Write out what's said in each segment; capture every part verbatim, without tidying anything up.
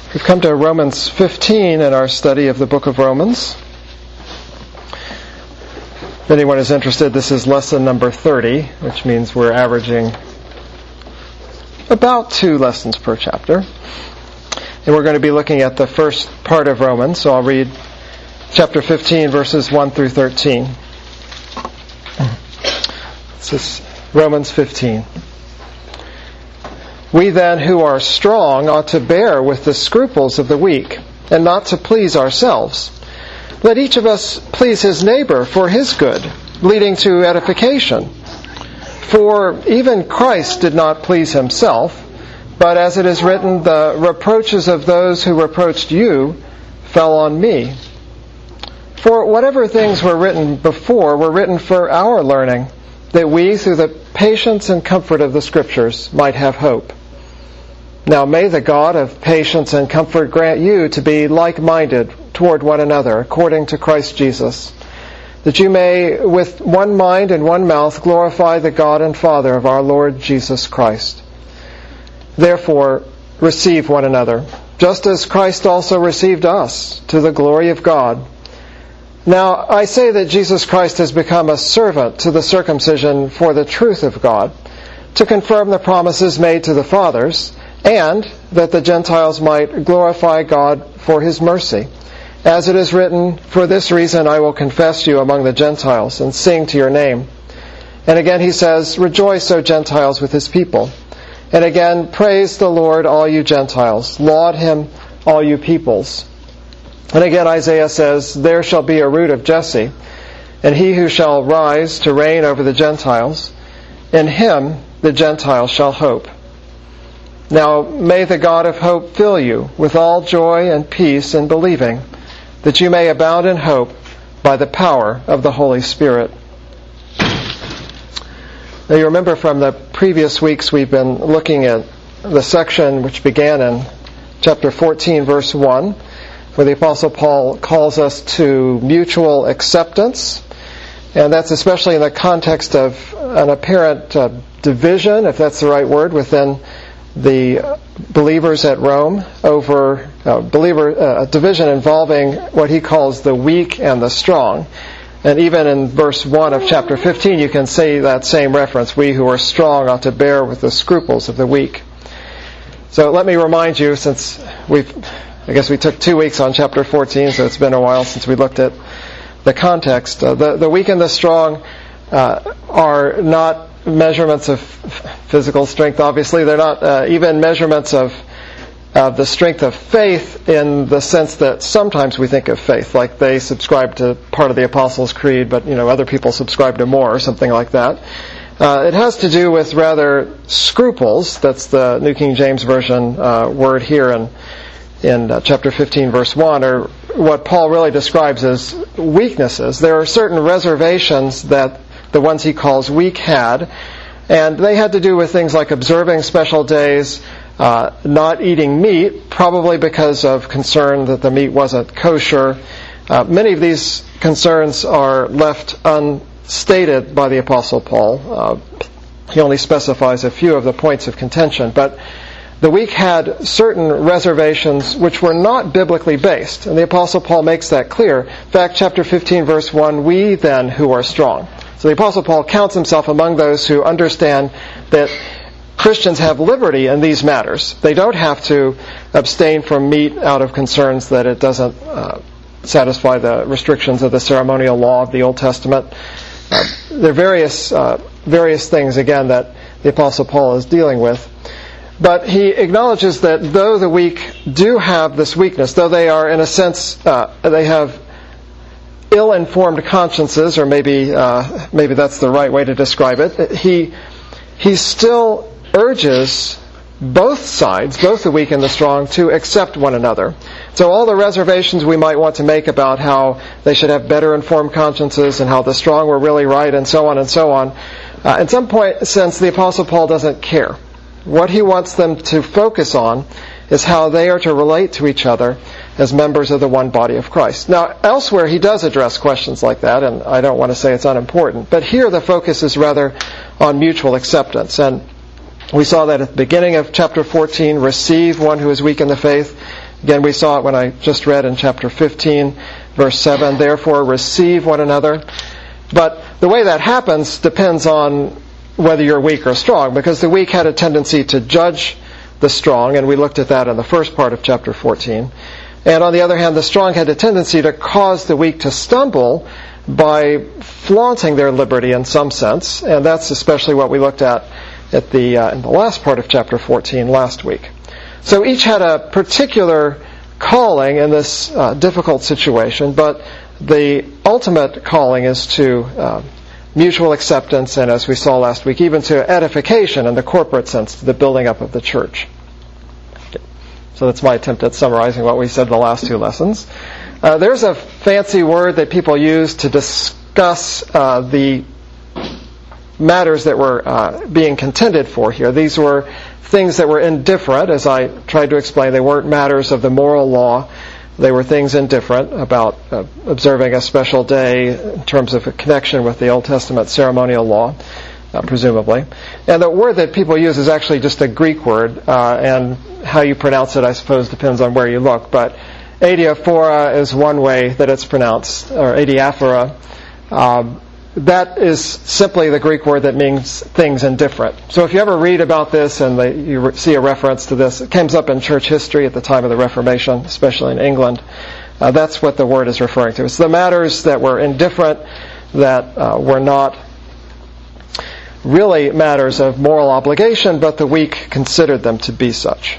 We've come to Romans fifteen in our study of the book of Romans. If anyone is interested, this is lesson number thirty, which means we're averaging about two lessons per chapter. And we're going to be looking at the first part of Romans, so I'll read chapter fifteen, verses one through thirteen. This is Romans fifteen. We then who are strong ought to bear with the scruples of the weak, and not to please ourselves. Let each of us please his neighbor for his good, leading to edification. For even Christ did not please himself, but as it is written, the reproaches of those who reproached you fell on me. For whatever things were written before were written for our learning, that we, through the patience and comfort of the Scriptures, might have hope. Now may the God of patience and comfort grant you to be like-minded toward one another, according to Christ Jesus, that you may, with one mind and one mouth, glorify the God and Father of our Lord Jesus Christ. Therefore, receive one another, just as Christ also received us, to the glory of God. Now, I say that Jesus Christ has become a servant to the circumcision for the truth of God, to confirm the promises made to the fathers, and that the Gentiles might glorify God for his mercy. As it is written, for this reason I will confess you among the Gentiles, and sing to your name. And again he says, rejoice, O Gentiles, with his people. And again, praise the Lord, all you Gentiles. Laud him, all you peoples. And again Isaiah says, there shall be a root of Jesse, and he who shall rise to reign over the Gentiles. In him the Gentiles shall hope. Now may the God of hope fill you with all joy and peace in believing, that you may abound in hope by the power of the Holy Spirit. Now you remember from the previous weeks we've been looking at the section which began in chapter fourteen, verse one, where the Apostle Paul calls us to mutual acceptance. And that's especially in the context of an apparent uh, division, if that's the right word, within the believers at Rome over uh, believer uh, a division involving what he calls the weak and the strong. And even in verse one of chapter fifteen, you can see that same reference. We who are strong ought to bear with the scruples of the weak. So let me remind you, since we've, I guess we took two weeks on chapter fourteen, so it's been a while since we looked at the context. Uh, the, the weak and the strong uh, are not measurements of physical strength, obviously. They're not uh, even measurements of of the strength of faith in the sense that sometimes we think of faith, like they subscribe to part of the Apostles' Creed, but you know other people subscribe to more, or something like that. Uh, it has to do with rather scruples. That's the New King James Version uh, word here in in uh, chapter fifteen, verse one, or what Paul really describes as weaknesses. There are certain reservations that the ones he calls weak had, and they had to do with things like observing special days, uh, not eating meat, probably because of concern that the meat wasn't kosher. Uh, many of these concerns are left unstated by the Apostle Paul. Uh, he only specifies a few of the points of contention, but the weak had certain reservations which were not biblically based, and the Apostle Paul makes that clear. In fact, chapter fifteen, verse one, we then who are strong. So the Apostle Paul counts himself among those who understand that Christians have liberty in these matters. They don't have to abstain from meat out of concerns that it doesn't uh, satisfy the restrictions of the ceremonial law of the Old Testament. Uh, there are various, uh, various things, again, that the Apostle Paul is dealing with. But he acknowledges that though the weak do have this weakness, though they are, in a sense, uh, they have ill-informed consciences, or maybe uh, maybe that's the right way to describe it, he he still urges both sides, both the weak and the strong, to accept one another. So all the reservations we might want to make about how they should have better informed consciences and how the strong were really right and so on and so on, uh, in some point sense the Apostle Paul doesn't care. What he wants them to focus on is how they are to relate to each other as members of the one body of Christ. Now, elsewhere he does address questions like that, and I don't want to say it's unimportant, but here the focus is rather on mutual acceptance. And we saw that at the beginning of chapter fourteen, receive one who is weak in the faith. Again, we saw it when I just read in chapter fifteen, verse seven, therefore receive one another. But the way that happens depends on whether you're weak or strong, because the weak had a tendency to judge the strong, and we looked at that in the first part of chapter fourteen. And on the other hand, the strong had a tendency to cause the weak to stumble by flaunting their liberty in some sense, and that's especially what we looked at at the uh, in the last part of chapter fourteen last week. So each had a particular calling in this uh, difficult situation, but the ultimate calling is to uh, mutual acceptance, and as we saw last week, even to edification in the corporate sense, to the building up of the church. Okay. So that's my attempt at summarizing what we said in the last two lessons. Uh, there's a fancy word that people use to discuss uh, the matters that were uh, being contended for here. These were things that were indifferent, as I tried to explain. They weren't matters of the moral law. They were things indifferent about uh, observing a special day in terms of a connection with the Old Testament ceremonial law, uh, presumably. And the word that people use is actually just a Greek word, uh, and how you pronounce it, I suppose, depends on where you look. But adiaphora is one way that it's pronounced, or adiaphora. Um, that is simply the Greek word that means things indifferent. So if you ever read about this and the, you re- see a reference to this, it comes up in church history at the time of the Reformation, especially in England. Uh, that's what the word is referring to. It's the matters that were indifferent, that uh, were not really matters of moral obligation, but the weak considered them to be such.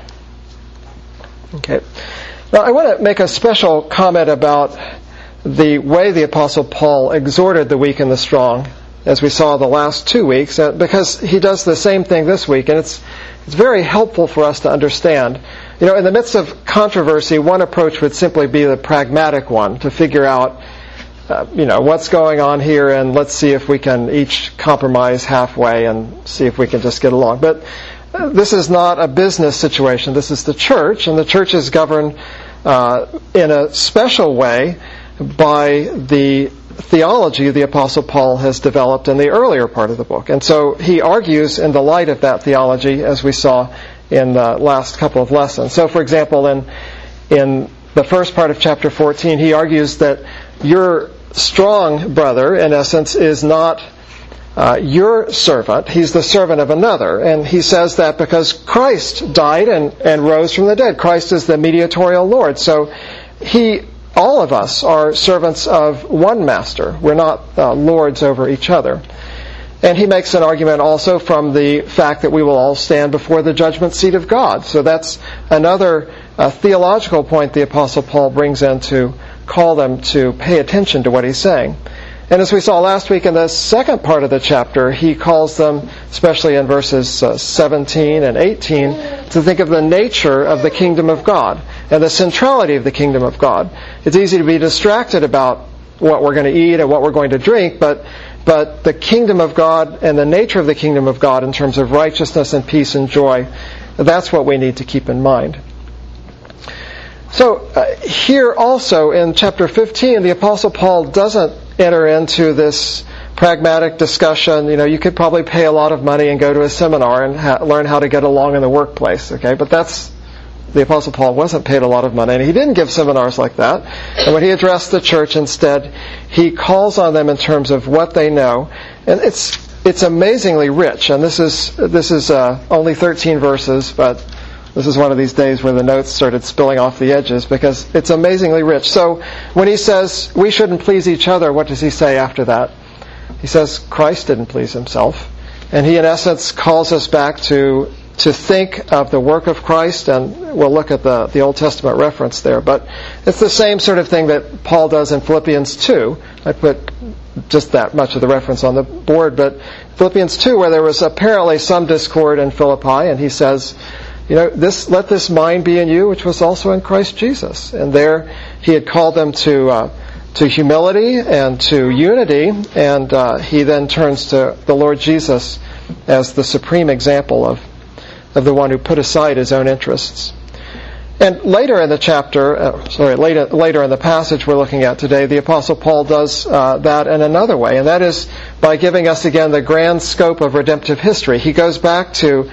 Okay. Now I want to make a special comment about the way the Apostle Paul exhorted the weak and the strong, as we saw the last two weeks, uh, because he does the same thing this week, and it's it's very helpful for us to understand. You know, in the midst of controversy, one approach would simply be the pragmatic one, to figure out, uh, you know, what's going on here, and let's see if we can each compromise halfway and see if we can just get along. But uh, this is not a business situation. This is the church, and the church is governed uh, in a special way by the theology the Apostle Paul has developed in the earlier part of the book. And so he argues in the light of that theology, as we saw in the last couple of lessons. So, for example, in in the first part of chapter fourteen, he argues that your strong brother, in essence, is not uh, your servant. He's the servant of another. And he says that because Christ died and, and rose from the dead. Christ is the mediatorial Lord. So he... all of us are servants of one master. We're not uh, lords over each other. And he makes an argument also from the fact that we will all stand before the judgment seat of God. So that's another uh, theological point the Apostle Paul brings in to call them to pay attention to what he's saying. And as we saw last week in the second part of the chapter, he calls them, especially in verses uh, seventeen and eighteen, to think of the nature of the kingdom of God and the centrality of the kingdom of God. It's easy to be distracted about what we're going to eat and what we're going to drink, but but the kingdom of God and the nature of the kingdom of God in terms of righteousness and peace and joy, that's what we need to keep in mind. So uh, here also in chapter fifteen, the Apostle Paul doesn't enter into this pragmatic discussion. You know, you could probably pay a lot of money and go to a seminar and ha- learn how to get along in the workplace, okay? But that's, the Apostle Paul wasn't paid a lot of money, and he didn't give seminars like that. And when he addressed the church instead, he calls on them in terms of what they know. And it's it's amazingly rich. And this is, this is uh, only thirteen verses, but this is one of these days where the notes started spilling off the edges because it's amazingly rich. So when he says we shouldn't please each other, what does he say after that? He says Christ didn't please himself. And he in essence calls us back to to think of the work of Christ, and we'll look at the, the Old Testament reference there. But it's the same sort of thing that Paul does in Philippians two. I put just that much of the reference on the board, but Philippians two, where there was apparently some discord in Philippi, and he says, you know, this let this mind be in you, which was also in Christ Jesus. And there he had called them to uh, to humility and to unity, and uh, he then turns to the Lord Jesus as the supreme example of, of the one who put aside his own interests. And later in the chapter, uh, sorry, later, later in the passage we're looking at today, the Apostle Paul does uh, that in another way, and that is by giving us again the grand scope of redemptive history. He goes back to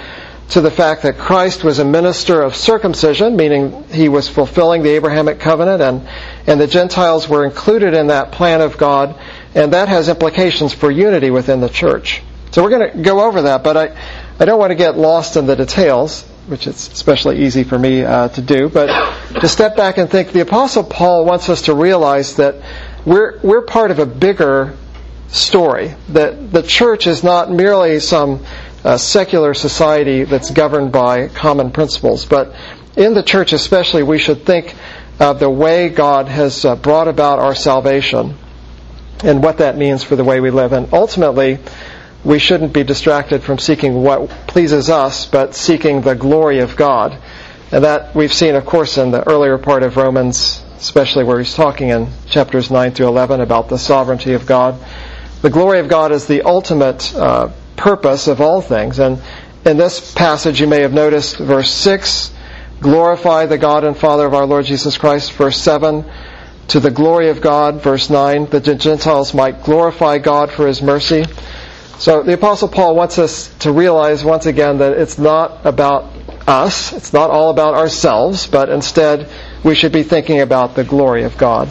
to the fact that Christ was a minister of circumcision, meaning he was fulfilling the Abrahamic covenant, and, and the Gentiles were included in that plan of God, and that has implications for unity within the church. So we're going to go over that, but I, I don't want to get lost in the details, which it's especially easy for me uh, to do, but to step back and think the Apostle Paul wants us to realize that we're we're part of a bigger story, that the church is not merely some uh, secular society that's governed by common principles, but in the church especially we should think of the way God has uh, brought about our salvation and what that means for the way we live. And ultimately, we shouldn't be distracted from seeking what pleases us, but seeking the glory of God. And that we've seen, of course, in the earlier part of Romans, especially where he's talking in chapters nine through eleven about the sovereignty of God. The glory of God is the ultimate uh, purpose of all things. And in this passage, you may have noticed verse six, glorify the God and Father of our Lord Jesus Christ. Verse seven, to the glory of God. Verse nine, that the Gentiles might glorify God for his mercy. So the Apostle Paul wants us to realize once again that it's not about us, it's not all about ourselves, but instead we should be thinking about the glory of God.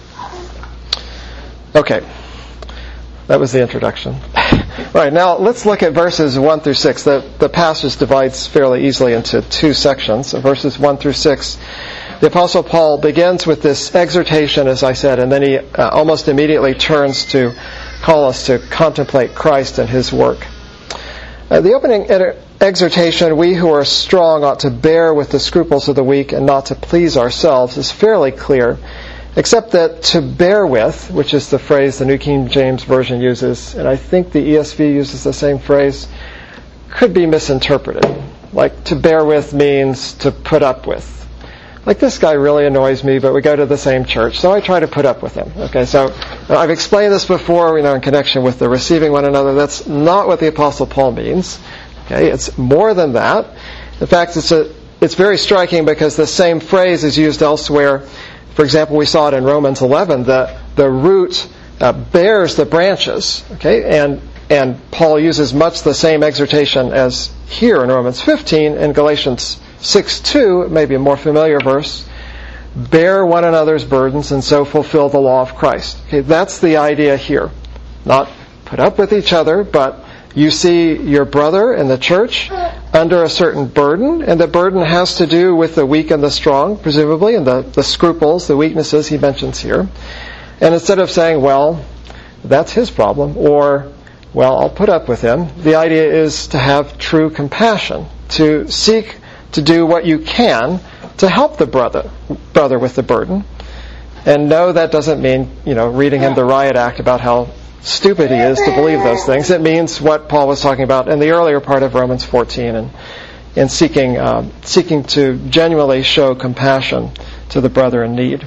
Okay, that was the introduction. All right, now let's look at verses one through six. The, the passage divides fairly easily into two sections. Verses one through six, the Apostle Paul begins with this exhortation, as I said, and then he uh, almost immediately turns to call us to contemplate Christ and his work. Uh, the opening ed- exhortation, we who are strong ought to bear with the scruples of the weak and not to please ourselves, is fairly clear, except that to bear with, which is the phrase the New King James Version uses, and I think the E S V uses the same phrase, could be misinterpreted. Like, to bear with means to put up with. Like, this guy really annoys me, but we go to the same church, so I try to put up with him. Okay, so I've explained this before, you know, in connection with the receiving one another. That's not what the Apostle Paul means. Okay, it's more than that. In fact, it's a it's very striking because the same phrase is used elsewhere. For example, we saw it in Romans eleven that the root uh, bears the branches. Okay, and and Paul uses much the same exhortation as here in Romans fifteen and Galatians six two, maybe a more familiar verse, bear one another's burdens and so fulfill the law of Christ. Okay, that's the idea here. Not put up with each other, but you see your brother in the church under a certain burden, and the burden has to do with the weak and the strong, presumably, and the, the scruples, the weaknesses he mentions here. And instead of saying, well, that's his problem, or, well, I'll put up with him, the idea is to have true compassion, to seek to do what you can to help the brother brother with the burden. And no, that doesn't mean, you know, reading him the riot act about how stupid he is to believe those things. It means what Paul was talking about in the earlier part of Romans fourteen, and in seeking um, seeking to genuinely show compassion to the brother in need.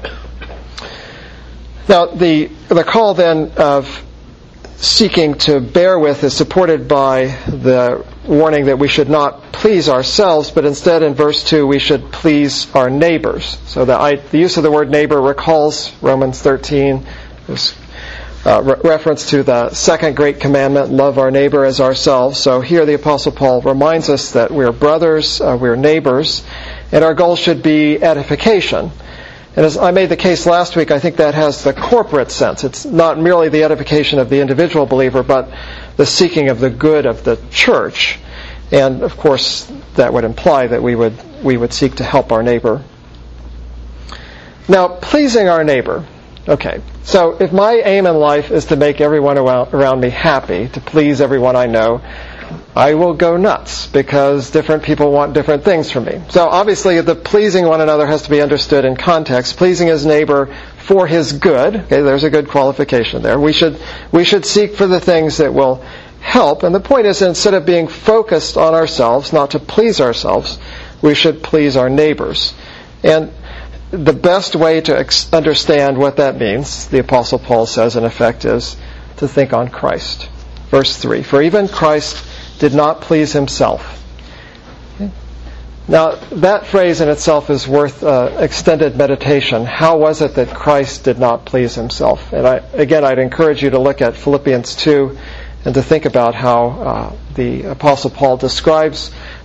Now, the the call then of seeking to bear with is supported by the warning that we should not please ourselves, but instead in verse two we should please our neighbors. So the, I, the use of the word neighbor recalls Romans thirteen, this uh, re- reference to the second great commandment, love our neighbor as ourselves. So here the Apostle Paul reminds us that we're brothers, uh, we're neighbors, and our goal should be edification. And as I made the case last week, I think that has the corporate sense. It's not merely the edification of the individual believer, but the seeking of the good of the church. And of course, that would imply that we would we would seek to help our neighbor. Now, pleasing our neighbor. Okay, so if my aim in life is to make everyone around me happy, to please everyone I know, I will go nuts because different people want different things from me. So obviously the pleasing one another has to be understood in context. Pleasing his neighbor for his good. Okay, there's a good qualification there. We should we should seek for the things that will help. And the point is, instead of being focused on ourselves, not to please ourselves, we should please our neighbors. And the best way to ex- understand what that means, the Apostle Paul says in effect, is to think on Christ. Verse three, for even Christ did not please himself. Okay. Now, that phrase in itself is worth uh, extended meditation. How was it that Christ did not please himself? And I, again, I'd encourage you to look at Philippians two and to think about how uh, the Apostle Paul describes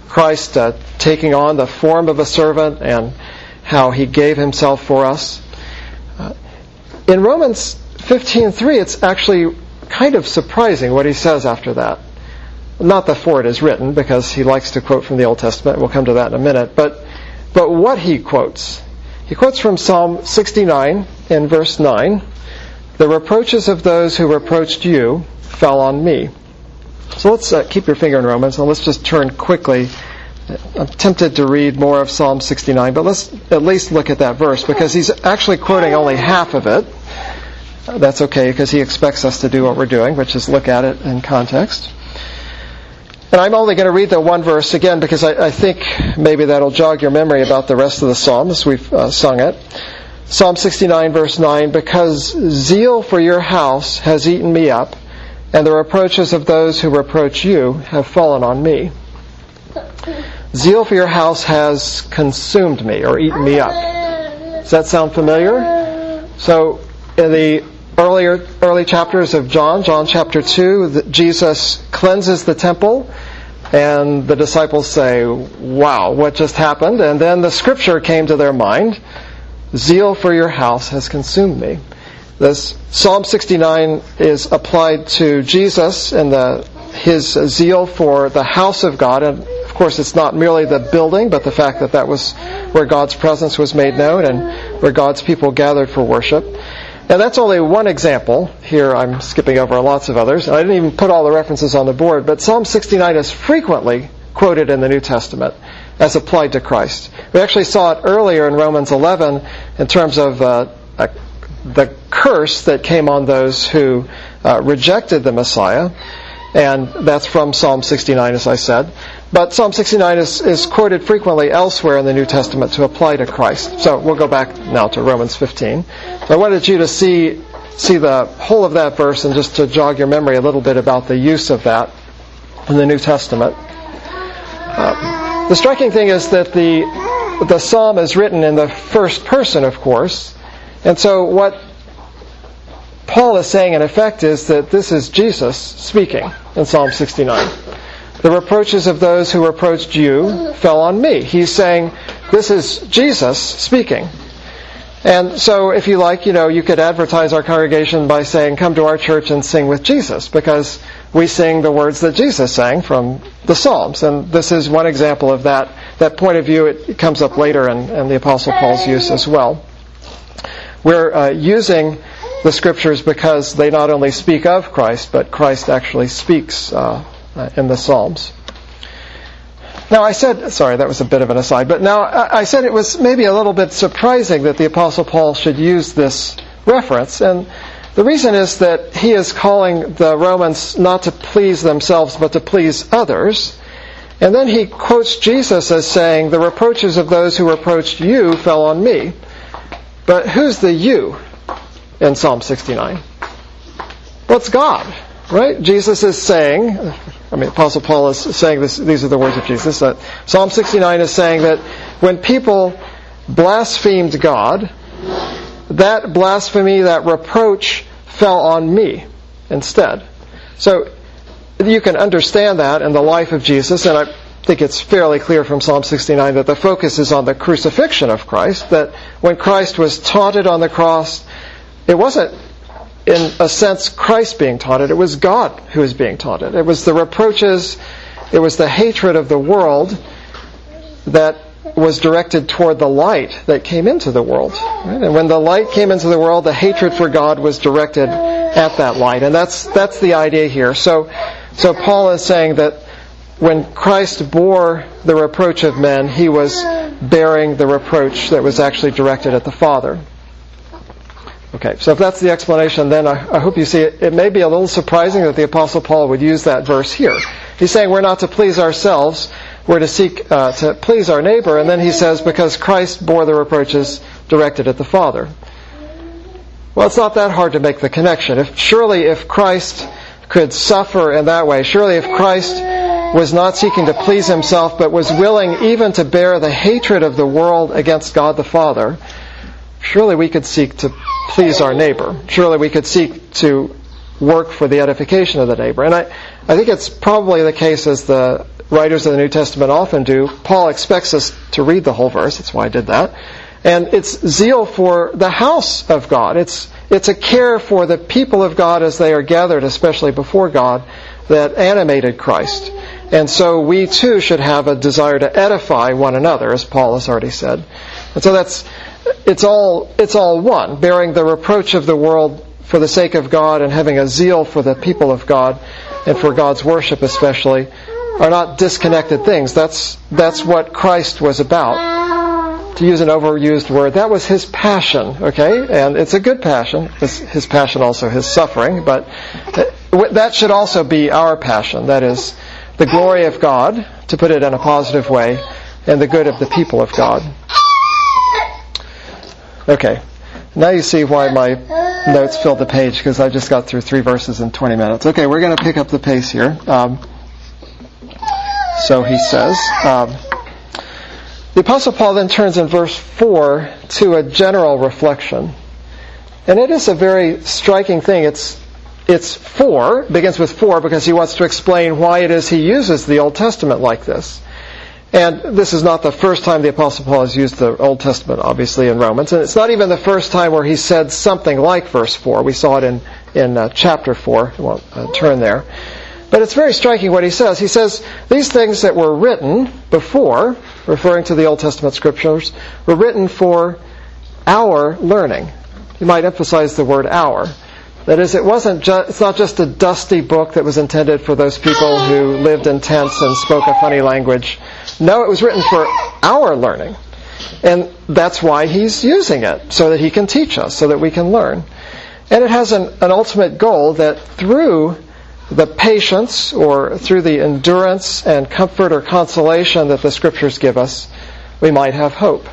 Christ uh, taking on the form of a servant and how he gave himself for us. Uh, in Romans fifteen three, it's actually kind of surprising what he says after that. Not that for it is written, because he likes to quote from the Old Testament. We'll come to that in a minute. But but what he quotes. He quotes from Psalm sixty-nine in verse nine. The reproaches of those who reproached you fell on me. So let's uh, keep your finger in Romans, and let's just turn quickly. I'm tempted to read more of Psalm sixty-nine, but let's at least look at that verse, because he's actually quoting only half of it. Uh, that's okay, because he expects us to do what we're doing, which is look at it in context. And I'm only going to read the one verse again, because I, I think maybe that'll jog your memory about the rest of the psalm as we've uh, sung it. Psalm sixty-nine, verse nine, because zeal for your house has eaten me up, and the reproaches of those who reproach you have fallen on me. Zeal for your house has consumed me, or eaten me up. Does that sound familiar? So, in the earlier early chapters of John, John chapter two, the, Jesus cleanses the temple, and the disciples say, wow, what just happened? And then the scripture came to their mind, zeal for your house has consumed me. This Psalm sixty-nine is applied to Jesus and the, his zeal for the house of God. And of course, it's not merely the building, but the fact that that was where God's presence was made known and where God's people gathered for worship. Now, that's only one example. Here I'm skipping over lots of others. I didn't even put all the references on the board, but Psalm sixty-nine is frequently quoted in the New Testament as applied to Christ. We actually saw it earlier in Romans eleven in terms of uh, a, the curse that came on those who uh, rejected the Messiah. And that's from Psalm sixty-nine, as I said. But Psalm sixty-nine is, is quoted frequently elsewhere in the New Testament to apply to Christ. So we'll go back now to Romans fifteen. So I wanted you to see see the whole of that verse and just to jog your memory a little bit about the use of that in the New Testament. Uh, the striking thing is that the the psalm is written in the first person, of course. And so what Paul is saying, in effect, is that this is Jesus speaking in Psalm sixty-nine. The reproaches of those who reproached you fell on me. He's saying, this is Jesus speaking. And so, if you like, you know, you could advertise our congregation by saying, come to our church and sing with Jesus, because we sing the words that Jesus sang from the Psalms. And this is one example of that, that point of view. It comes up later in, in the Apostle Paul's use as well. We're uh, using the Scriptures because they not only speak of Christ, but Christ actually speaks uh, in the Psalms. Now I said, sorry, that was a bit of an aside, but now I said it was maybe a little bit surprising that the Apostle Paul should use this reference. And the reason is that he is calling the Romans not to please themselves, but to please others. And then he quotes Jesus as saying, the reproaches of those who reproached you fell on me. But who's the you in Psalm sixty-nine? Well, it's God, right? Jesus is saying, I mean, Apostle Paul is saying this, these are the words of Jesus, that Psalm sixty-nine is saying that when people blasphemed God, that blasphemy, that reproach fell on me instead. So you can understand that in the life of Jesus, and I think it's fairly clear from Psalm sixty-nine that the focus is on the crucifixion of Christ, that when Christ was taunted on the cross, it wasn't, in a sense, Christ being taunted. It was God who was being taunted. It was the reproaches, it was the hatred of the world that was directed toward the light that came into the world. Right? And when the light came into the world, the hatred for God was directed at that light. And that's that's the idea here. So, so Paul is saying that when Christ bore the reproach of men, he was bearing the reproach that was actually directed at the Father. Okay, so if that's the explanation, then I, I hope you see it. It may be a little surprising that the Apostle Paul would use that verse here. He's saying we're not to please ourselves, we're to seek uh, to please our neighbor, and then he says, because Christ bore the reproaches directed at the Father. Well, it's not that hard to make the connection. If surely if Christ could suffer in that way, surely if Christ was not seeking to please himself, but was willing even to bear the hatred of the world against God the Father, surely we could seek to please our neighbor. Surely we could seek to work for the edification of the neighbor. And I, I think it's probably the case, as the writers of the New Testament often do, Paul expects us to read the whole verse. That's why I did that. And it's zeal for the house of God. It's it's a care for the people of God as they are gathered, especially before God, that animated Christ. And so we too should have a desire to edify one another, as Paul has already said. And so that's it's all it's all one, bearing the reproach of the world for the sake of God and having a zeal for the people of God and for God's worship especially are not disconnected things. That's that's what Christ was about. To use an overused word, that was his passion, okay? And it's a good passion. It's his passion, also his suffering, but that should also be our passion. That is the glory of God, to put it in a positive way, and the good of the people of God. Okay, now you see why my notes filled the page, because I just got through three verses in twenty minutes. Okay, we're going to pick up the pace here. Um, so he says, um, the Apostle Paul then turns in verse four to a general reflection. And it is a very striking thing. It's It's four, begins with four, because he wants to explain why it is he uses the Old Testament like this. And this is not the first time the Apostle Paul has used the Old Testament, obviously, in Romans. And it's not even the first time where he said something like verse four. We saw it in, in uh, chapter four. I won't uh, turn there. But it's very striking what he says. He says, these things that were written before, referring to the Old Testament scriptures, were written for our learning. You might emphasize the word our. That is, it wasn't ju- it's not just a dusty book that was intended for those people who lived in tents and spoke a funny language. No, it was written for our learning. And that's why he's using it, so that he can teach us, so that we can learn. And it has an, an ultimate goal that through the patience or through the endurance and comfort or consolation that the Scriptures give us, we might have hope.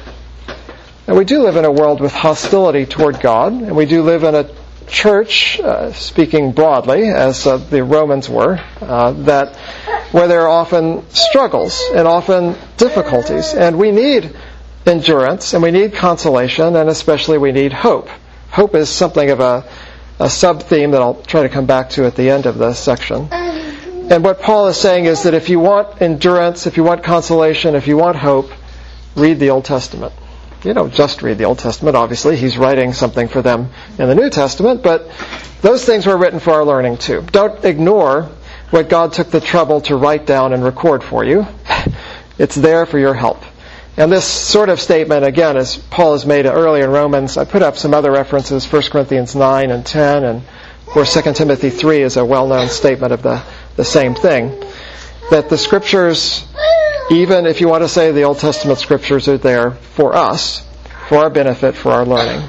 And we do live in a world with hostility toward God, and we do live in a church, uh, speaking broadly, as uh, the Romans were, uh, that where there are often struggles and often difficulties. And we need endurance, and we need consolation, and especially we need hope. Hope is something of a, a sub-theme that I'll try to come back to at the end of this section. And what Paul is saying is that if you want endurance, if you want consolation, if you want hope, read the Old Testament. You don't just read the Old Testament, obviously. He's writing something for them in the New Testament, but those things were written for our learning too. Don't ignore what God took the trouble to write down and record for you. It's there for your help. And this sort of statement, again, as Paul has made it earlier in Romans, I put up some other references, First Corinthians nine and ten, and of course Second Timothy three is a well-known statement of the, the same thing. That the Scriptures, even if you want to say the Old Testament Scriptures are there for us, for our benefit, for our learning.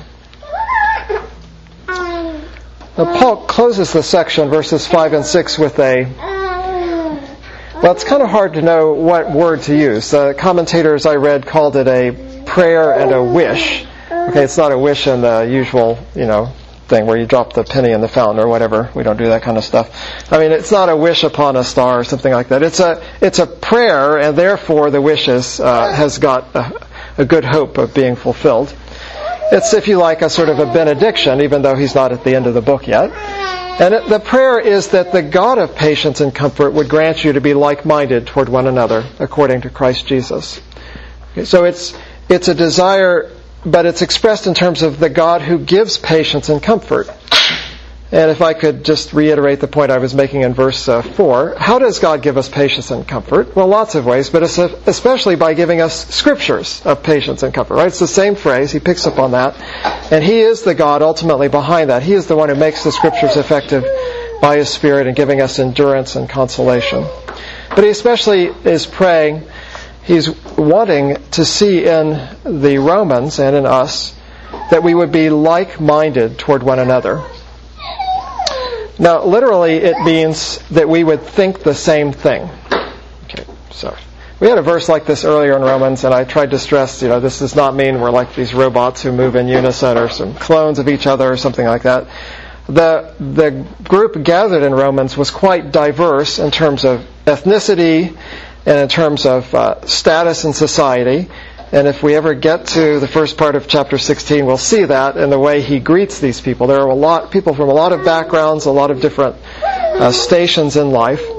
Now Paul closes the section, verses five and six, with a, well, it's kind of hard to know what word to use. The commentators I read called it a prayer and a wish. Okay, it's not a wish in the usual, you know, thing where you drop the penny in the fountain or whatever. We don't do that kind of stuff. I mean, it's not a wish upon a star or something like that. It's a it's a prayer, and therefore the wish is, uh, has got a, a good hope of being fulfilled. It's, if you like, a sort of a benediction, even though he's not at the end of the book yet. And it, the prayer is that the God of patience and comfort would grant you to be like-minded toward one another, according to Christ Jesus. Okay, so it's it's a desire, but it's expressed in terms of the God who gives patience and comfort. And if I could just reiterate the point I was making in verse uh, four, how does God give us patience and comfort? Well, lots of ways, but especially by giving us scriptures of patience and comfort, right? It's the same phrase. He picks up on that. And He is the God ultimately behind that. He is the one who makes the scriptures effective by His Spirit and giving us endurance and consolation. But He especially is praying, He's wanting to see in the Romans and in us that we would be like-minded toward one another. Now, literally, it means that we would think the same thing. Okay, so we had a verse like this earlier in Romans, and I tried to stress, you know, this does not mean we're like these robots who move in unison or some clones of each other or something like that. The the group gathered in Romans was quite diverse in terms of ethnicity and in terms of uh, status in society. And if we ever get to the first part of chapter sixteen, we'll see that in the way he greets these people. There are a lot people from a lot of backgrounds, a lot of different uh, stations in life.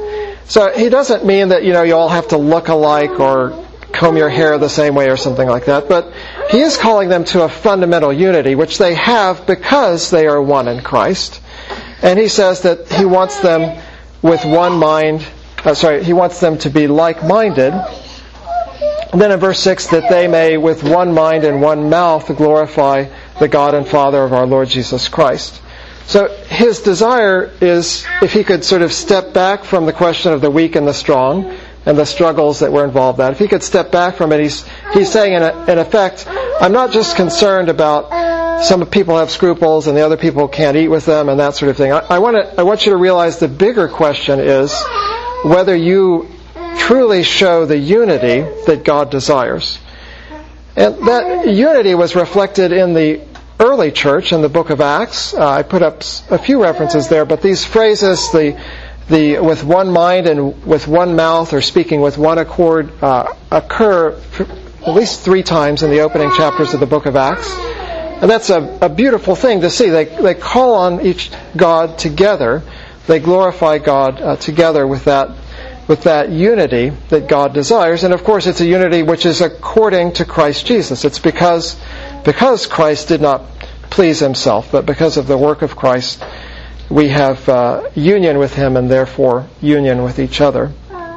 So he doesn't mean that, you know, you all have to look alike or comb your hair the same way or something like that, but he is calling them to a fundamental unity, which they have because they are one in Christ. And he says that he wants them with one mind, uh, sorry, he wants them to be like-minded. And then in verse six, that they may with one mind and one mouth glorify the God and Father of our Lord Jesus Christ. So his desire is, if he could sort of step back from the question of the weak and the strong and the struggles that were involved in that, if he could step back from it, he's, he's saying in, a, in effect, I'm not just concerned about some people have scruples and the other people can't eat with them and that sort of thing. I, I, want to, I want you to realize the bigger question is whether you truly show the unity that God desires. And that unity was reflected in the early church in the book of Acts. Uh, I put up a few references there, but these phrases, the the with one mind and with one mouth, or speaking with one accord, uh, occur at least three times in the opening chapters of the book of Acts. And that's a, a beautiful thing to see. They they call on each God together. They glorify God uh, together with that with that unity that God desires. And of course, it's a unity which is according to Christ Jesus. It's because because Christ did not please himself, but because of the work of Christ, we have uh, union with him and therefore union with each other.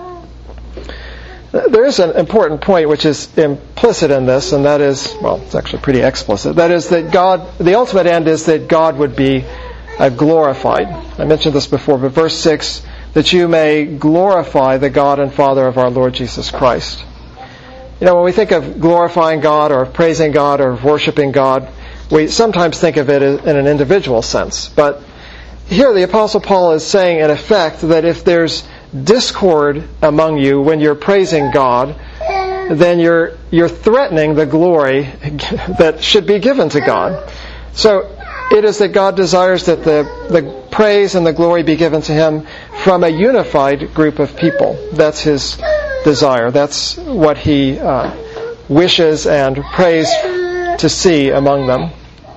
There is an important point which is implicit in this, and that is, well, it's actually pretty explicit. That is that God, the ultimate end is that God would be uh, glorified. I mentioned this before, but verse six, that you may glorify the God and Father of our Lord Jesus Christ. You know, when we think of glorifying God or of praising God or of worshiping God, we sometimes think of it in an individual sense. But here the Apostle Paul is saying, in effect, that if there's discord among you when you're praising God, then you're you're threatening the glory that should be given to God. So it is that God desires that the, the praise and the glory be given to him from a unified group of people. That's his desire. That's what he uh, wishes and prays to see among them.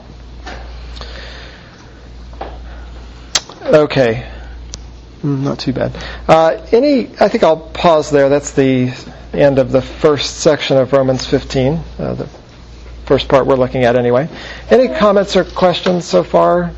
Okay. Not too bad. Uh, any? I think I'll pause there. That's the end of the first section of Romans fifteen, uh, the first part we're looking at anyway. Any comments or questions so far?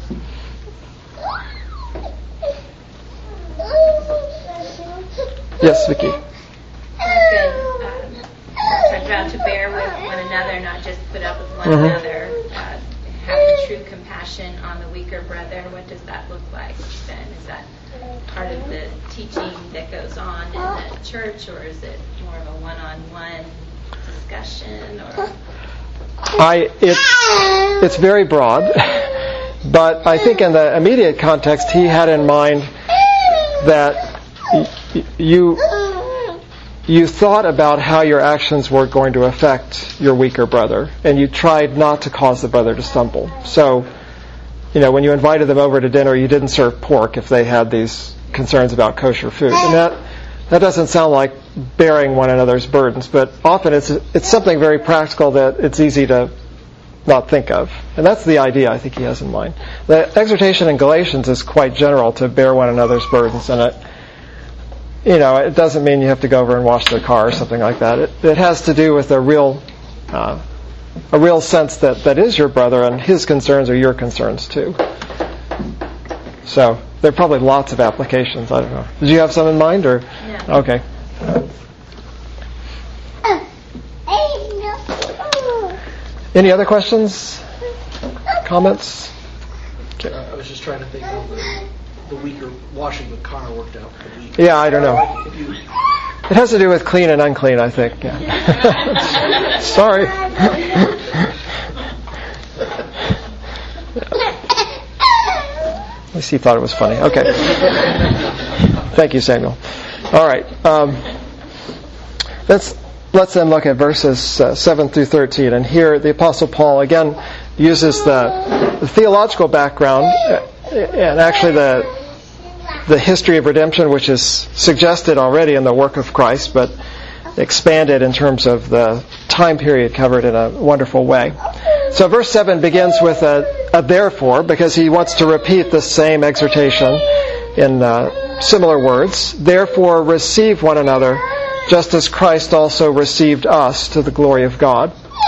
Yes, Vicky. Good. Um, talked about to bear with one another, not just put up with one mm-hmm. another. Uh, having true compassion on the weaker brother. What does that look like then? Is that part of the teaching that goes on in the church, or is it more of a one-on-one discussion? Or I it's it's very broad, but I think in the immediate context, he had in mind that y- you you thought about how your actions were going to affect your weaker brother, and you tried not to cause the brother to stumble. So, you know, when you invited them over to dinner, you didn't serve pork if they had these concerns about kosher food. And that that doesn't sound like bearing one another's burdens, but often it's it's something very practical that it's easy to not think of. And that's the idea I think he has in mind. The exhortation in Galatians is quite general, to bear one another's burdens, and it you know, it doesn't mean you have to go over and wash their car or something like that. It, it has to do with a real uh, a real sense that that is your brother, and his concerns are your concerns too. So there are probably lots of applications. I don't know. Did you have some in mind, or no. Okay. Any other questions? Comments? Okay. Uh, I was just trying to think of the, the weaker washing the car worked out for the week. Yeah, I don't know. Like you, It has to do with clean and unclean, I think. Yeah. Sorry. At least he thought it was funny. Okay. Thank you, Samuel. All right. Um, let's let's then look at verses uh, seven through thirteen. And here the Apostle Paul again uses the, the theological background uh, and actually the the history of redemption, which is suggested already in the work of Christ, but expanded in terms of the time period covered in a wonderful way. So verse seven begins with a, a therefore, because he wants to repeat the same exhortation in uh, similar words, therefore receive one another, just as Christ also received us to the glory of God.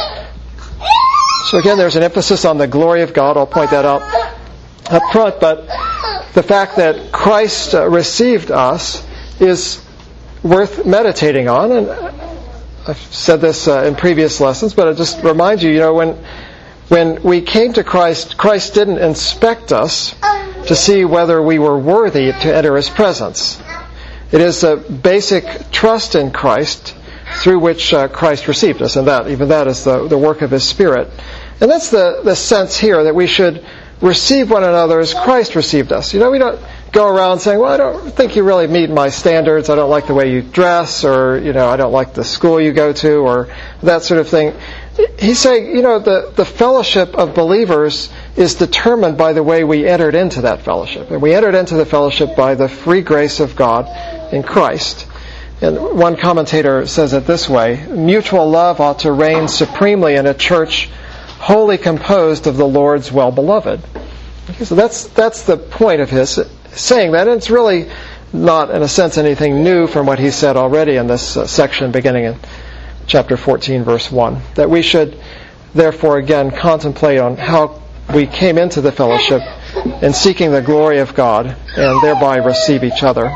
So again, there's an emphasis on the glory of God. I'll point that out up front, but the fact that Christ uh, received us is worth meditating on. And I've said this uh, in previous lessons, but I'll just remind you, you know, when when we came to Christ, Christ didn't inspect us to see whether we were worthy to enter His presence. It is a basic trust in Christ through which uh, Christ received us, and that even that is the, the work of His Spirit. And that's the, the sense here, that we should receive one another as Christ received us. You know, we don't go around saying, well, I don't think you really meet my standards, I don't like the way you dress, or, you know, I don't like the school you go to, or that sort of thing. He's saying, you know, the, the fellowship of believers is determined by the way we entered into that fellowship. And we entered into the fellowship by the free grace of God in Christ. And one commentator says it this way: mutual love ought to reign supremely in a church wholly composed of the Lord's well-beloved. Okay, so that's that's the point of his saying that. And it's really not, in a sense, anything new from what he said already in this uh, section beginning in chapter fourteen, verse one. That we should, therefore, again, contemplate on how we came into the fellowship in seeking the glory of God and thereby receive each other.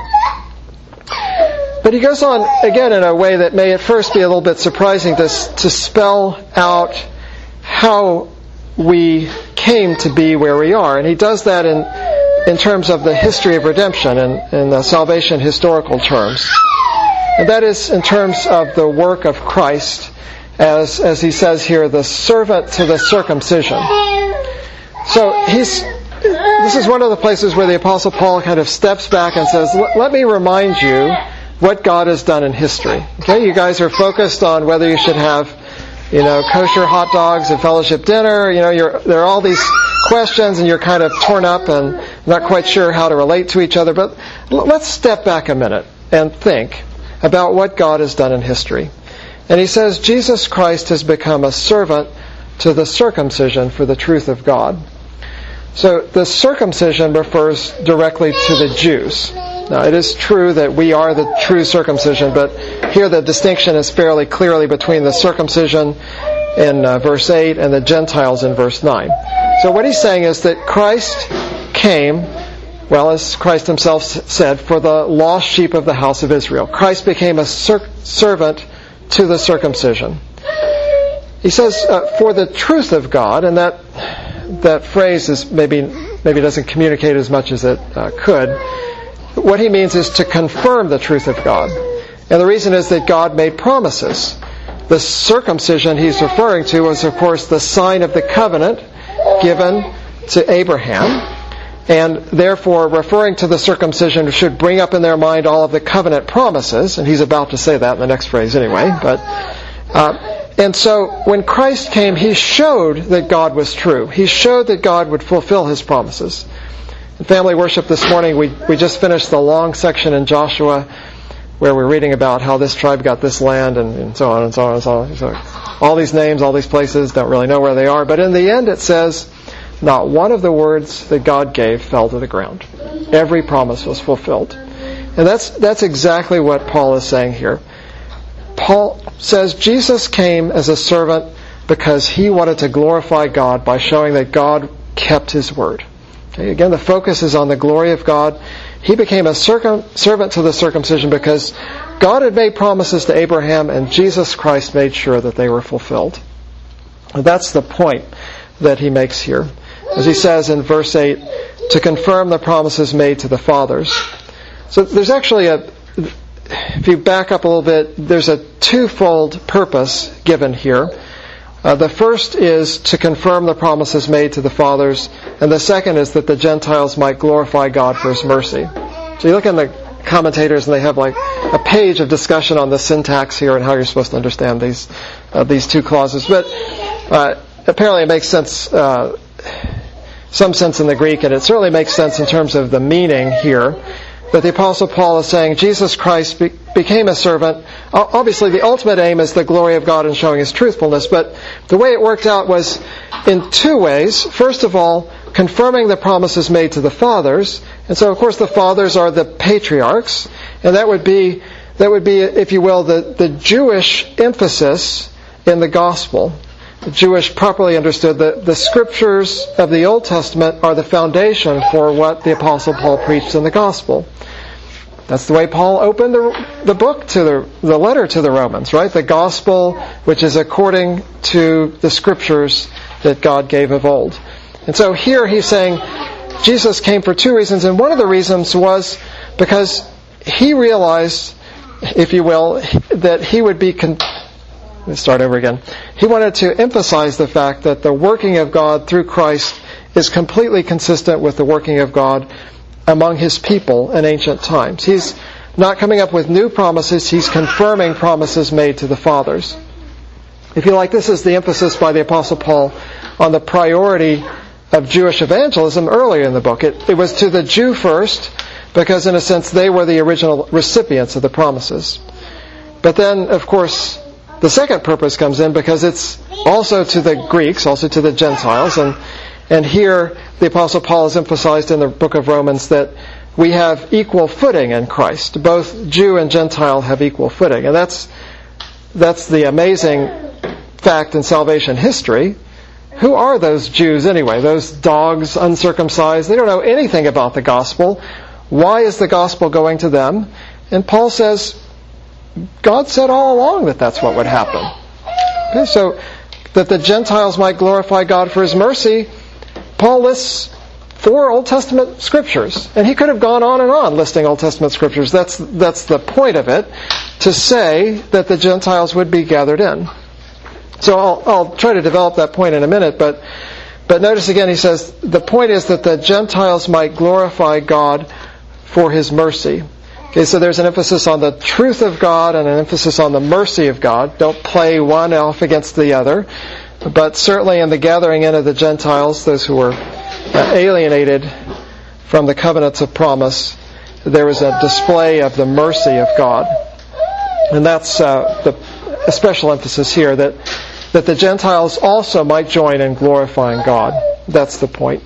But he goes on, again, in a way that may at first be a little bit surprising, to, to spell out how we came to be where we are. And he does that in in terms of the history of redemption and in the salvation historical terms. And that is in terms of the work of Christ as, as he says here, the servant to the circumcision. So he's this is one of the places where the Apostle Paul kind of steps back and says, let me remind you what God has done in history. Okay, you guys are focused on whether you should have, you know, kosher hot dogs at fellowship dinner. You know, you're, there are all these questions, and you're kind of torn up and not quite sure how to relate to each other. But l- let's step back a minute and think about what God has done in history. And he says, Jesus Christ has become a servant to the circumcision for the truth of God. So the circumcision refers directly to the Jews. Now, it is true that we are the true circumcision, but here the distinction is fairly clearly between the circumcision in uh, verse eight and the Gentiles in verse nine. So what he's saying is that Christ came, well, as Christ himself said, for the lost sheep of the house of Israel. Christ became a ser- servant to the circumcision. He says, uh, for the truth of God, and that that phrase is maybe maybe doesn't communicate as much as it uh, could. What he means is to confirm the truth of God. And the reason is that God made promises. The circumcision he's referring to was, of course, the sign of the covenant given to Abraham. And therefore, referring to the circumcision should bring up in their mind all of the covenant promises. And he's about to say that in the next phrase anyway. But uh, and so when Christ came, he showed that God was true. He showed that God would fulfill his promises. In family worship this morning, we, we just finished the long section in Joshua where we're reading about how this tribe got this land and, and so on and so on and so on. So all these names, all these places, don't really know where they are. But in the end it says, not one of the words that God gave fell to the ground. Every promise was fulfilled. And that's that's exactly what Paul is saying here. Paul says Jesus came as a servant because he wanted to glorify God by showing that God kept his word. Okay, again, the focus is on the glory of God. He became a circum- servant to the circumcision because God had made promises to Abraham, and Jesus Christ made sure that they were fulfilled. And that's the point that he makes here. As he says in verse eight, to confirm the promises made to the fathers. So there's actually a, if you back up a little bit, there's a twofold purpose given here. Uh, the first is to confirm the promises made to the fathers, and the second is that the Gentiles might glorify God for his mercy. So you look in the commentators, and they have like a page of discussion on the syntax here and how you're supposed to understand these uh, these two clauses. But uh, apparently it makes sense, uh, some sense in the Greek, and it certainly makes sense in terms of the meaning here. that the Apostle Paul is saying Jesus Christ be- became a servant. Obviously, the ultimate aim is the glory of God in showing His truthfulness, but the way it worked out was in two ways. First of all, confirming the promises made to the fathers. And so, of course, the fathers are the patriarchs, and that would be, that would be, if you will, the, the Jewish emphasis in the gospel. The Jewish, properly understood, the, the scriptures of the Old Testament are the foundation for what the Apostle Paul preached in the gospel. That's the way Paul opened the, the book to the, the letter to the Romans, right? The gospel, which is according to the scriptures that God gave of old. And so here he's saying Jesus came for two reasons, and one of the reasons was because he realized, if you will, that he would be... Con- Let's start over again. He wanted to emphasize the fact that the working of God through Christ is completely consistent with the working of God among His people in ancient times. He's not coming up with new promises, He's confirming promises made to the fathers. If you like, this is the emphasis by the Apostle Paul on the priority of Jewish evangelism earlier in the book. It, it was to the Jew first, because in a sense they were the original recipients of the promises. But then, of course, the second purpose comes in because it's also to the Greeks, also to the Gentiles. And and here the Apostle Paul has emphasized in the book of Romans that we have equal footing in Christ. Both Jew and Gentile have equal footing. And that's that's the amazing fact in salvation history. Who are those Jews anyway? Those dogs, uncircumcised? They don't know anything about the gospel. Why is the gospel going to them? And Paul says, God said all along that that's what would happen. Okay, so that the Gentiles might glorify God for His mercy, Paul lists four Old Testament scriptures. And he could have gone on and on listing Old Testament scriptures. That's that's the point of it, to say that the Gentiles would be gathered in. So I'll, I'll try to develop that point in a minute, but but notice again he says, the point is that the Gentiles might glorify God for His mercy. Okay, so there's an emphasis on the truth of God and an emphasis on the mercy of God. Don't play one off against the other. But certainly in the gathering in of the Gentiles, those who were uh, alienated from the covenants of promise, there was a display of the mercy of God. And that's uh, the a special emphasis here, that, that the Gentiles also might join in glorifying God. That's the point.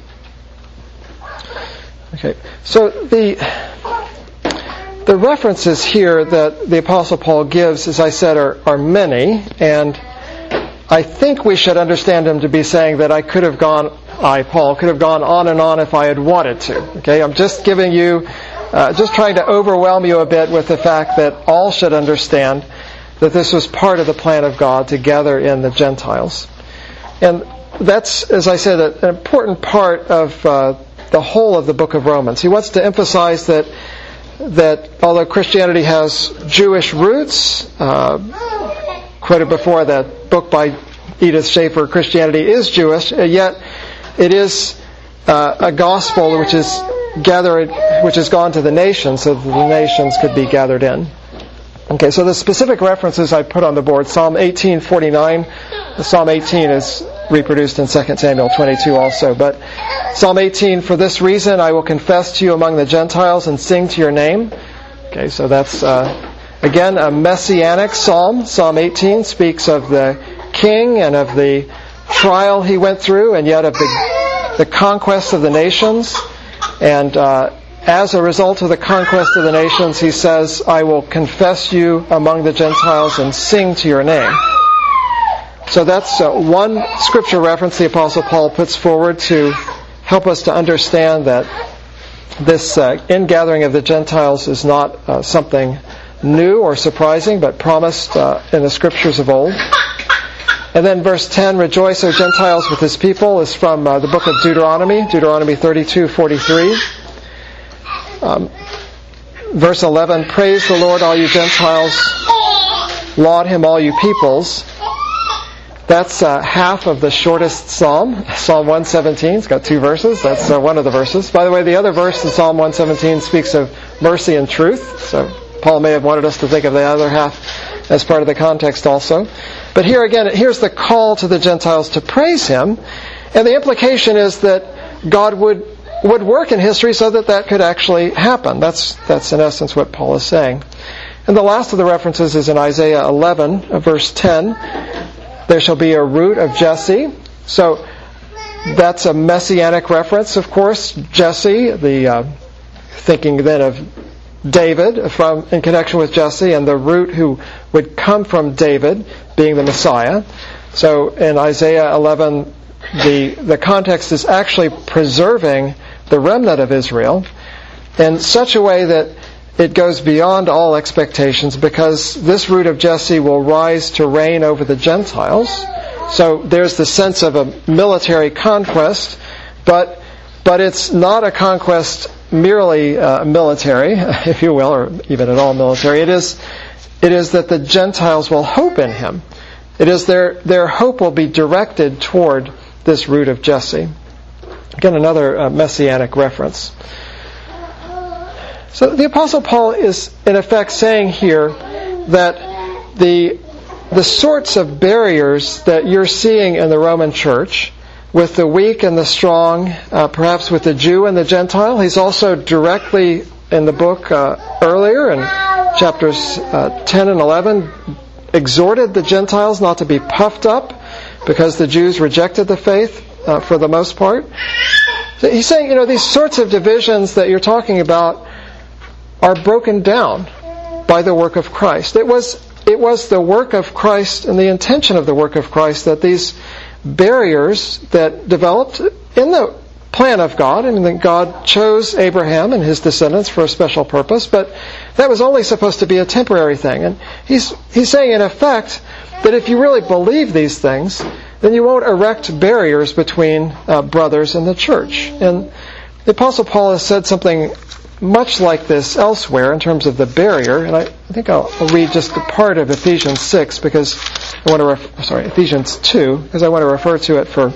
Okay, so the... The references here that the Apostle Paul gives, as I said, are, are many, and I think we should understand him to be saying that I could have gone, I, Paul, could have gone on and on if I had wanted to. Okay, I'm just giving you, uh, just trying to overwhelm you a bit with the fact that all should understand that this was part of the plan of God to gather in the Gentiles. And that's, as I said, an important part of uh, the whole of the book of Romans. He wants to emphasize that that although Christianity has Jewish roots, uh, quoted before that book by Edith Schaeffer, Christianity is Jewish, yet it is uh, a gospel which is gathered, which has gone to the nations, so that the nations could be gathered in. Okay, so the specific references I put on the board: Psalm eighteen forty-nine. Psalm eighteen is reproduced in Second Samuel twenty-two also. But Psalm eighteen, for this reason I will confess to you among the Gentiles and sing to your name. Okay, so that's, uh, again, a messianic psalm. Psalm eighteen speaks of the king and of the trial he went through, and yet of the, the conquest of the nations. And uh, as a result of the conquest of the nations, he says, I will confess you among the Gentiles and sing to your name. So that's uh, one scripture reference the Apostle Paul puts forward to help us to understand that this uh, ingathering of the Gentiles is not uh, something new or surprising, but promised uh, in the scriptures of old. And then verse ten, rejoice, O Gentiles, with His people, is from uh, the book of Deuteronomy, Deuteronomy thirty-two forty-three. Um, verse eleven, praise the Lord, all you Gentiles, laud Him, all you peoples. That's uh, half of the shortest psalm, Psalm one seventeen. It's got two verses. That's uh, one of the verses. By the way, the other verse in Psalm one seventeen speaks of mercy and truth. So Paul may have wanted us to think of the other half as part of the context also. But here again, here's the call to the Gentiles to praise Him. And the implication is that God would would work in history so that that could actually happen. That's, that's in essence what Paul is saying. And the last of the references is in Isaiah eleven, verse ten. There shall be a root of Jesse. So that's a messianic reference, of course. Jesse, the uh, thinking then of David from in connection with Jesse, and the root who would come from David being the Messiah. So in Isaiah eleven, the the context is actually preserving the remnant of Israel in such a way that it goes beyond all expectations, because this root of Jesse will rise to reign over the Gentiles. So there's the sense of a military conquest, but but it's not a conquest merely uh, military, if you will, or even at all military. It is it is that the Gentiles will hope in him. It is their their hope will be directed toward this root of Jesse. Again, another uh, messianic reference. So the Apostle Paul is, in effect, saying here that the the sorts of barriers that you're seeing in the Roman church, with the weak and the strong, uh, perhaps with the Jew and the Gentile, he's also directly in the book uh, earlier in chapters uh, ten and eleven, exhorted the Gentiles not to be puffed up because the Jews rejected the faith uh, for the most part. So he's saying, you know, these sorts of divisions that you're talking about are broken down by the work of Christ. It was it was the work of Christ and the intention of the work of Christ that these barriers that developed in the plan of God, I mean, that God chose Abraham and his descendants for a special purpose, but that was only supposed to be a temporary thing. And he's he's saying, in effect, that if you really believe these things, then you won't erect barriers between uh, brothers in the church. And the Apostle Paul has said something much like this elsewhere in terms of the barrier, and I, I think I'll, I'll read just a part of Ephesians six because I want to ref, sorry Ephesians two because I want to refer to it for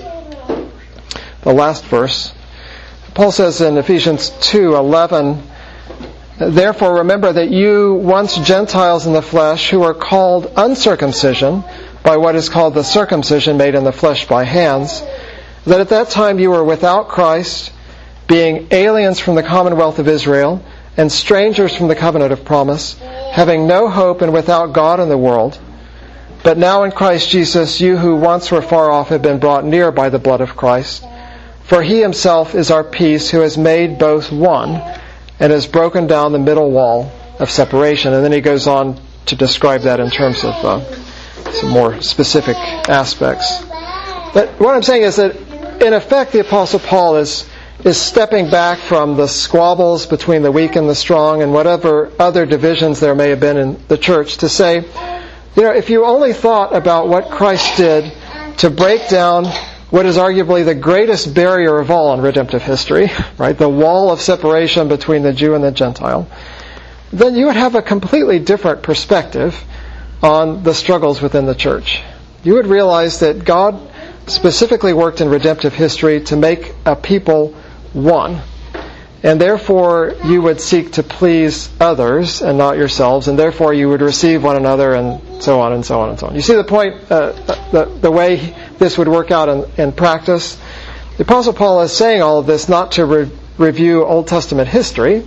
the last verse. Paul says in Ephesians two eleven, "Therefore remember that you once Gentiles in the flesh, who are called uncircumcision by what is called the circumcision made in the flesh by hands, that at that time you were without Christ, being aliens from the commonwealth of Israel, and strangers from the covenant of promise, having no hope and without God in the world. But now in Christ Jesus, you who once were far off have been brought near by the blood of Christ. For he himself is our peace, who has made both one, and has broken down the middle wall of separation." And then he goes on to describe that in terms of uh, some more specific aspects. But what I'm saying is that, in effect, the Apostle Paul is is stepping back from the squabbles between the weak and the strong and whatever other divisions there may have been in the church to say, you know, if you only thought about what Christ did to break down what is arguably the greatest barrier of all in redemptive history, right, the wall of separation between the Jew and the Gentile, then you would have a completely different perspective on the struggles within the church. You would realize that God specifically worked in redemptive history to make a people one. And therefore you would seek to please others and not yourselves, and therefore you would receive one another, and so on and so on and so on. You see the point, uh, the, the way this would work out in, in practice? The Apostle Paul is saying all of this not to re- review Old Testament history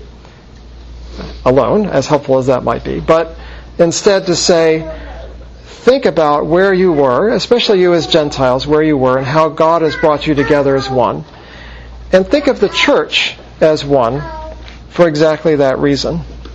alone, as helpful as that might be, but instead to say, think about where you were, especially you as Gentiles, where you were and how God has brought you together as one. And think of the church as one for exactly that reason.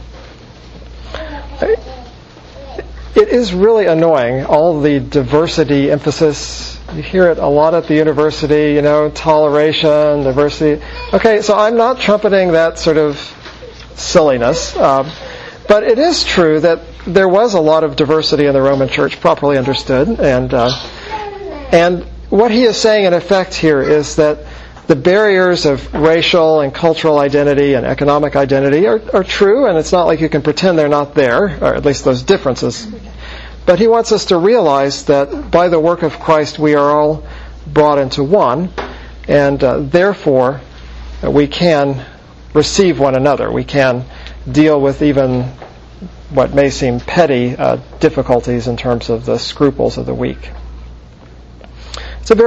It is really annoying, all the diversity emphasis. You hear it a lot at the university, you know, toleration, diversity. Okay, so I'm not trumpeting that sort of silliness. Um, but it is true that there was a lot of diversity in the Roman church, properly understood. And, uh, and what he is saying in effect here is that the barriers of racial and cultural identity and economic identity are, are true, and it's not like you can pretend they're not there, or at least those differences. But he wants us to realize that by the work of Christ we are all brought into one, and uh, therefore uh, we can receive one another. We can deal with even what may seem petty uh, difficulties in terms of the scruples of the weak. It's a very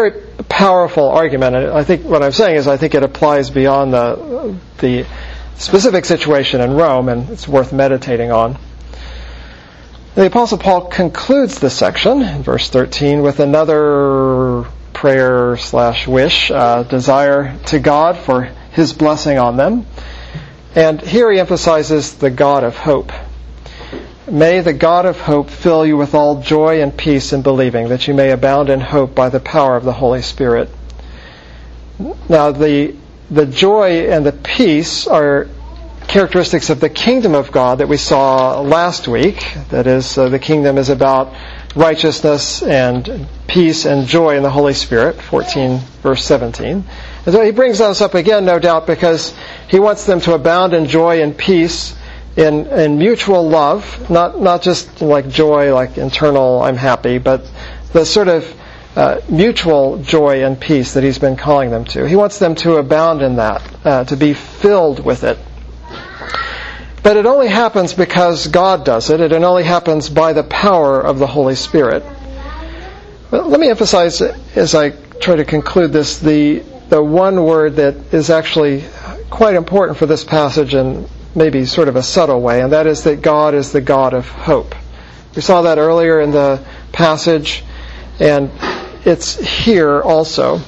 powerful argument. And I think what I'm saying is I think it applies beyond the the specific situation in Rome, and it's worth meditating on. The Apostle Paul concludes this section in verse thirteen with another prayer slash wish, uh, desire to God for His blessing on them. And here he emphasizes the God of hope. May the God of hope fill you with all joy and peace in believing, that you may abound in hope by the power of the Holy Spirit. Now, the the joy and the peace are characteristics of the kingdom of God that we saw last week. That is, uh, the kingdom is about righteousness and peace and joy in the Holy Spirit, fourteen verse seventeen. And so he brings those up again, no doubt, because he wants them to abound in joy and peace in, in mutual love, not not just like joy, like internal, I'm happy, but the sort of uh, mutual joy and peace that he's been calling them to. He wants them to abound in that, uh, to be filled with it. But it only happens because God does it. It only happens by the power of the Holy Spirit. But let me emphasize, as I try to conclude this, the the one word that is actually quite important for this passage in maybe sort of a subtle way, and that is that God is the God of hope. We saw that earlier in the passage, and it's here also.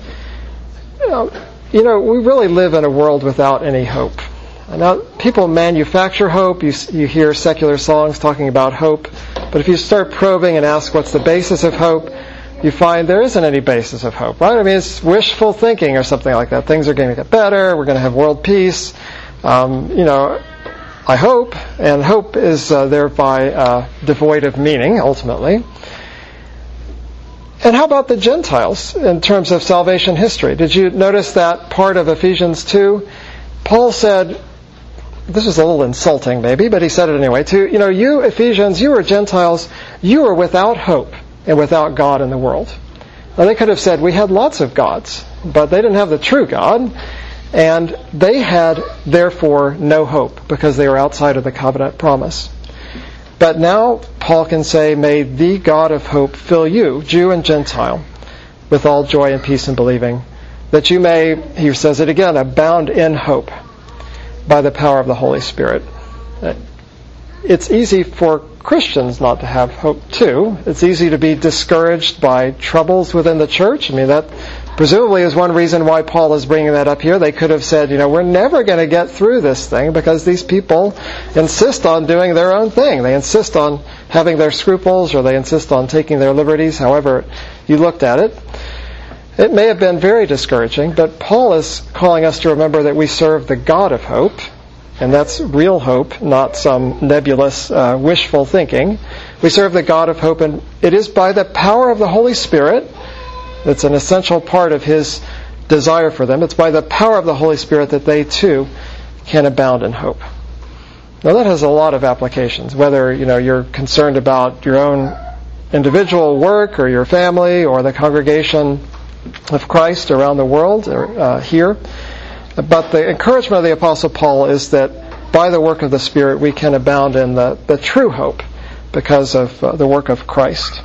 You know, we really live in a world without any hope. Now, people manufacture hope. You, you hear secular songs talking about hope. But if you start probing and ask what's the basis of hope, you find there isn't any basis of hope, right? I mean, it's wishful thinking or something like that. Things are going to get better. We're going to have world peace. Um, you know, I hope. And hope is uh, thereby uh, devoid of meaning, ultimately. And how about the Gentiles in terms of salvation history? Did you notice that part of Ephesians two? Paul said, this is a little insulting maybe, but he said it anyway, too. You know, you Ephesians, you are Gentiles, you are without hope and without God in the world. Now they could have said, we had lots of gods, but they didn't have the true God, and they had, therefore, no hope because they were outside of the covenant promise. But now Paul can say, may the God of hope fill you, Jew and Gentile, with all joy and peace in believing, that you may, he says it again, abound in hope by the power of the Holy Spirit. It's easy for Christians not to have hope too. It's easy to be discouraged by troubles within the church. I mean, that presumably is one reason why Paul is bringing that up here. They could have said, you know, we're never going to get through this thing because these people insist on doing their own thing. They insist on having their scruples, or they insist on taking their liberties, however you looked at it. It may have been very discouraging, but Paul is calling us to remember that we serve the God of hope, and that's real hope, not some nebulous, uh, wishful thinking. We serve the God of hope, and it is by the power of the Holy Spirit. It's an essential part of His desire for them. It's by the power of the Holy Spirit that they too can abound in hope. Now that has a lot of applications, whether you know you're concerned about your own individual work or your family or the congregation of Christ around the world or uh, here. But the encouragement of the Apostle Paul is that by the work of the Spirit we can abound in the, the true hope because of uh, the work of Christ.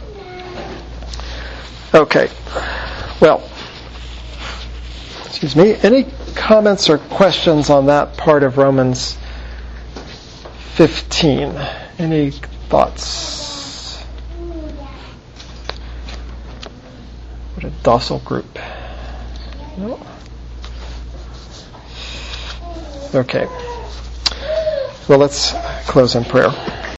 Okay. Well, excuse me, any comments or questions on that part of Romans fifteen? Any thoughts? What a docile group. No? Okay. Well, let's close in prayer.